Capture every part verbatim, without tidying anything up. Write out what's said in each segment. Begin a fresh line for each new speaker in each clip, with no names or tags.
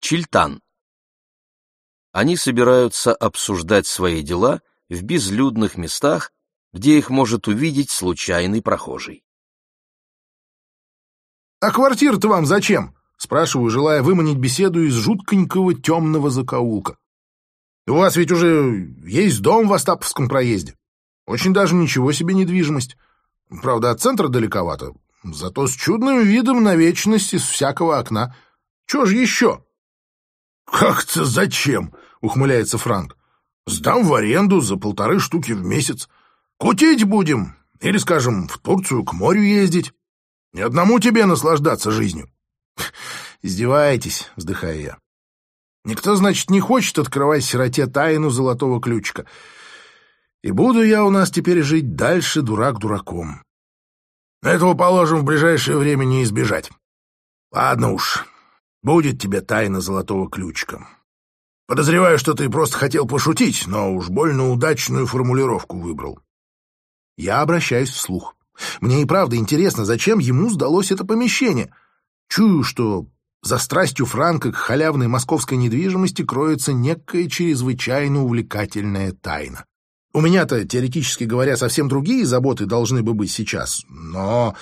Чильтан. Они собираются обсуждать свои дела в безлюдных местах, где их может увидеть случайный прохожий.
«А квартира-то вам зачем?» — спрашиваю, желая выманить беседу из жутконького темного закоулка. «У вас ведь уже есть дом в Остаповском проезде. Очень даже ничего себе недвижимость. Правда, от центра далековато, зато с чудным видом на вечность из всякого окна. Чего же еще?» «Как-то зачем?» — ухмыляется Франк. «Сдам в аренду за полторы штуки в месяц. Кутить будем, или, скажем, в Турцию к морю ездить. Ни одному тебе наслаждаться жизнью». «Издеваетесь», — вздыхаю я. «Никто, значит, не хочет открывать сироте тайну золотого ключика. И буду я у нас теперь жить дальше дурак дураком. Этого, положим, в ближайшее время не избежать. Ладно уж, будет тебе тайна золотого ключика. Подозреваю, что ты просто хотел пошутить, но уж больно удачную формулировку выбрал». Я обращаюсь вслух. Мне и правда интересно, зачем ему сдалось это помещение. Чую, что за страстью Франка к халявной московской недвижимости кроется некая чрезвычайно увлекательная тайна. У меня-то, теоретически говоря, совсем другие заботы должны бы быть сейчас, но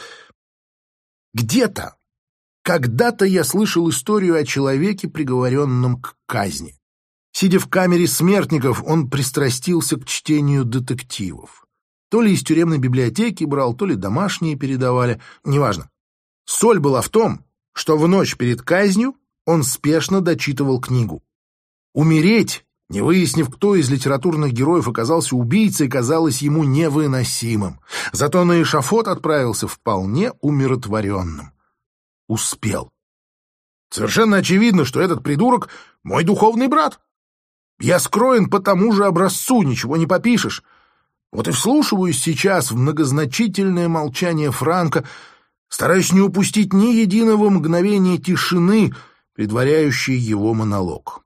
где-то, когда-то я слышал историю о человеке, приговоренном к казни. Сидя в камере смертников, он пристрастился к чтению детективов. То ли из тюремной библиотеки брал, то ли домашние передавали, неважно. Соль была в том, что в ночь перед казнью он спешно дочитывал книгу. Умереть, не выяснив, кто из литературных героев оказался убийцей, казалось ему невыносимым. Зато на эшафот отправился вполне умиротворенным. Успел. Совершенно очевидно, что этот придурок — мой духовный брат. Я скроен по тому же образцу, ничего не попишешь. Вот и вслушиваюсь сейчас в многозначительное молчание Франка, стараюсь не упустить ни единого мгновения тишины, предваряющей его монолог.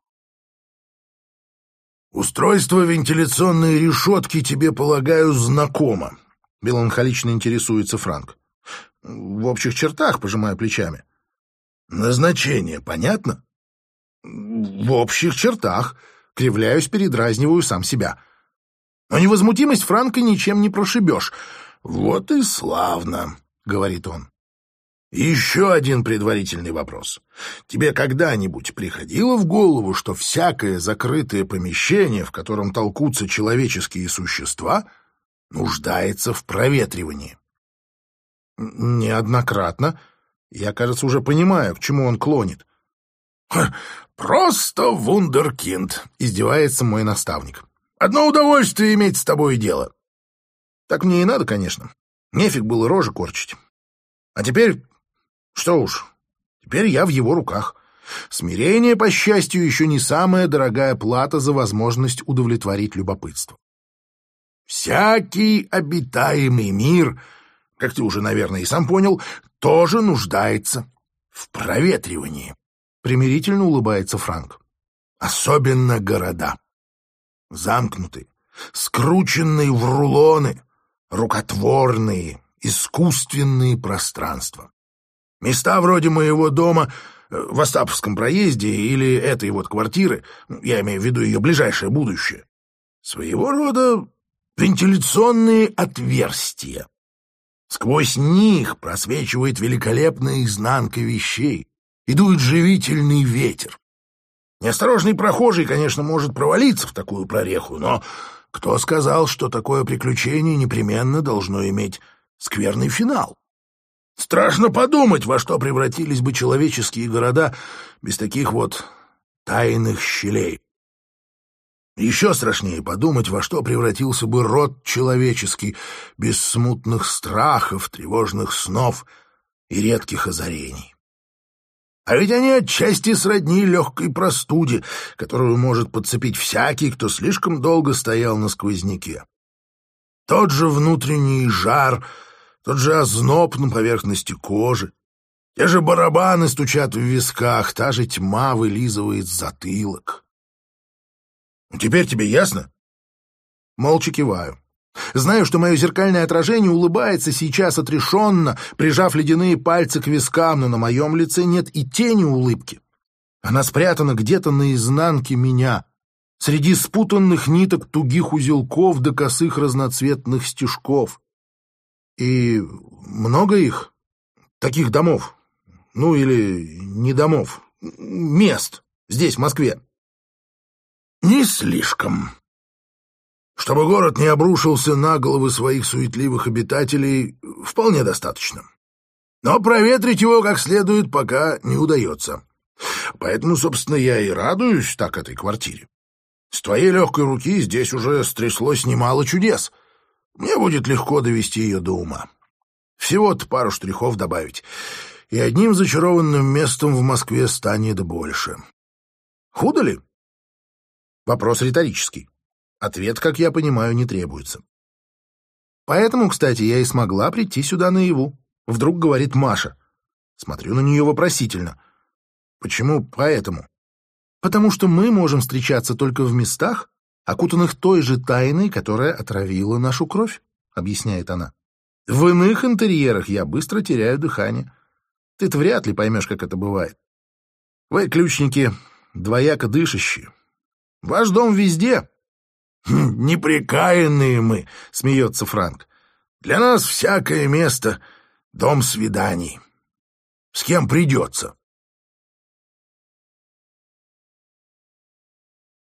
«Устройство вентиляционной решетки тебе, полагаю, знакомо», — меланхолично интересуется Франк. «В общих чертах», — пожимая плечами. «Назначение понятно?» «В общих чертах», — кривляюсь, передразниваю сам себя. Но невозмутимость Франка ничем не прошибешь. «Вот и славно», — говорит он. «Еще один предварительный вопрос. Тебе когда-нибудь приходило в голову, что всякое закрытое помещение, в котором толкутся человеческие существа, нуждается в проветривании?» «Неоднократно. Я, кажется, уже понимаю, к чему он клонит». «Просто вундеркинд», — издевается мой наставник. «Одно удовольствие иметь с тобой дело». Так мне и надо, конечно. Нефиг было рожи корчить. А теперь, что уж, теперь я в его руках. Смирение, по счастью, еще не самая дорогая плата за возможность удовлетворить любопытство. Всякий обитаемый мир, как ты уже, наверное, и сам понял, тоже нуждается в проветривании. Примирительно улыбается Франк. Особенно города. Замкнутые, скрученные в рулоны, рукотворные, искусственные пространства. Места вроде моего дома в Остаповском проезде или этой вот квартиры, я имею в виду ее ближайшее будущее, своего рода вентиляционные отверстия. Сквозь них просвечивает великолепная изнанка вещей, и дует живительный ветер. Неосторожный прохожий, конечно, может провалиться в такую прореху, но кто сказал, что такое приключение непременно должно иметь скверный финал? Страшно подумать, во что превратились бы человеческие города без таких вот тайных щелей. Еще страшнее подумать, во что превратился бы род человеческий без смутных страхов, тревожных снов и редких озарений. А ведь они отчасти сродни легкой простуде, которую может подцепить всякий, кто слишком долго стоял на сквозняке. Тот же внутренний жар, тот же озноб на поверхности кожи, те же барабаны стучат в висках, та же тьма вылизывает затылок. Теперь тебе ясно? Молча киваю. Знаю, что мое зеркальное отражение улыбается сейчас отрешенно, прижав ледяные пальцы к вискам, но на моем лице нет и тени улыбки. Она спрятана где-то на изнанке меня, среди спутанных ниток тугих узелков до косых разноцветных стежков. И много их, таких домов, ну или не домов, мест здесь, в Москве. Не слишком. Чтобы город не обрушился на головы своих суетливых обитателей, вполне достаточно. Но проветрить его как следует пока не удается. Поэтому, собственно, я и радуюсь так этой квартире. С твоей легкой руки здесь уже стряслось немало чудес. Мне будет легко довести ее до ума. Всего-то пару штрихов добавить, и одним зачарованным местом в Москве станет больше. Худо ли? Вопрос риторический. Ответ, как я понимаю, не требуется. Поэтому, кстати, я и смогла прийти сюда наяву. Вдруг говорит Маша. Смотрю на нее вопросительно. Почему поэтому? Потому что мы можем встречаться только в местах, окутанных той же тайной, которая отравила нашу кровь, объясняет она. В иных интерьерах я быстро теряю дыхание. Ты-то вряд ли поймешь, как это бывает. Вы, ключники, двояко дышащие. Ваш дом везде. Хм, непрекаянные мы, смеется Франк. Для нас всякое место — дом свиданий. С кем придется.